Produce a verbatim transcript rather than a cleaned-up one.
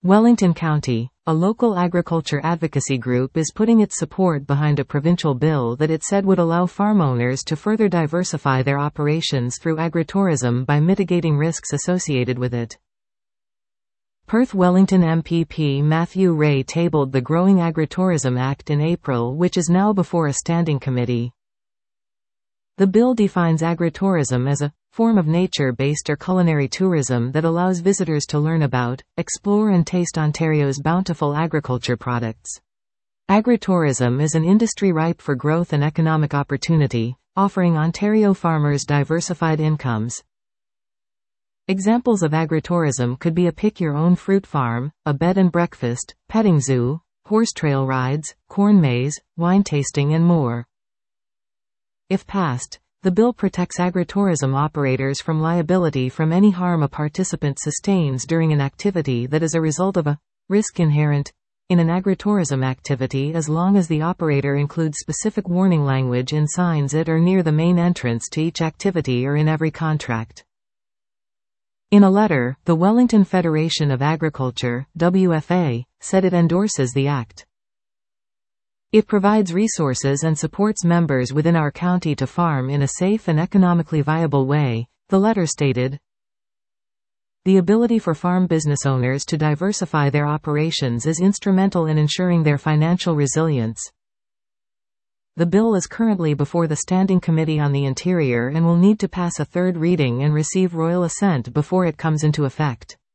Wellington County, a local agriculture advocacy group, is putting its support behind a provincial bill that it said would allow farm owners to further diversify their operations through agritourism by mitigating risks associated with it. Perth Wellington M P P Matthew Ray tabled the Growing Agritourism Act in April, which is now before a standing committee. The bill defines agritourism as a form of nature-based or culinary tourism that allows visitors to learn about, explore and taste Ontario's bountiful agriculture products. Agritourism is an industry ripe for growth and economic opportunity, offering Ontario farmers diversified incomes. Examples of agritourism could be a pick-your-own fruit farm, a bed and breakfast, petting zoo, horse trail rides, corn maze, wine tasting and more. If passed, the bill protects agritourism operators from liability from any harm a participant sustains during an activity that is a result of a risk inherent in an agritourism activity, as long as the operator includes specific warning language in signs at or near the main entrance to each activity or in every contract. In a letter, the Wellington Federation of Agriculture, W F A, said it endorses the Act. It provides resources and supports members within our county to farm in a safe and economically viable way, the letter stated. The ability for farm business owners to diversify their operations is instrumental in ensuring their financial resilience. The bill is currently before the Standing Committee on the Interior and will need to pass a third reading and receive royal assent before it comes into effect.